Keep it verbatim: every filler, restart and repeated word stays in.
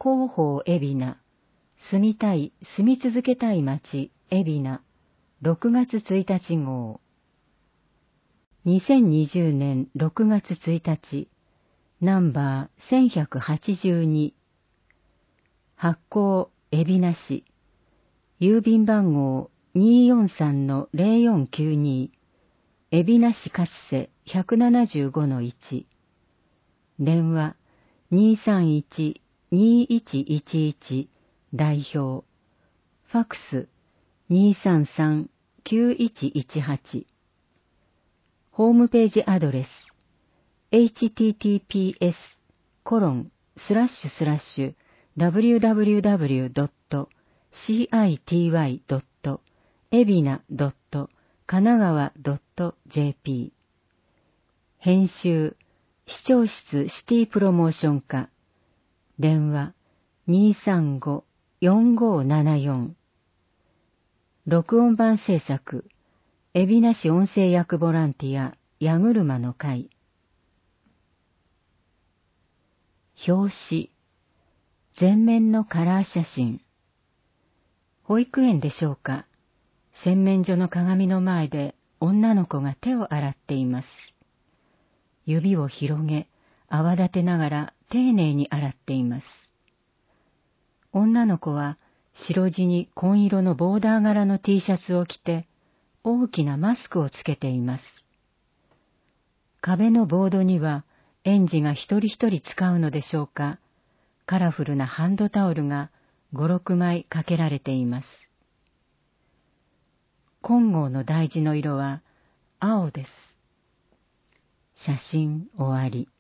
広報海老名、住みたい、住み続けたい街、海老名、ろくがつついたち号。にせんにじゅうねんろくがつついたち、ナンバーせんひゃくはちじゅうに。発行、海老名市。郵便番号 にーよんさんのゼロよんきゅうに。海老名市勝瀬 ひゃくななじゅうごのいち。電話 にーさんいち にーいちいちいち 代表。ファックス にーさんさん きゅういちいちはち。ホームページアドレス エイチティーティーピーエス コロンスラッシュスラッシュ ダブリューダブリューダブリュー ドット シーアイティーワイ ドット エビナ ドット 神奈川 ドット ジェーピー。編集視聴室シティプロモーション課。電話 にーさんご よんごななよん。録音版制作海老名市音声訳ボランティア矢車の会。表紙全面のカラー写真。保育園でしょうか。洗面所の鏡の前で女の子が手を洗っています。指を広げ、泡立てながら丁寧に洗っています。女の子は白地に紺色のボーダー柄の T シャツを着て、大きなマスクをつけています。壁のボードには園児が一人一人使うのでしょうか、カラフルなハンドタオルがご、ろくまいかけられています。金剛の大事の色は青です。写真終わり。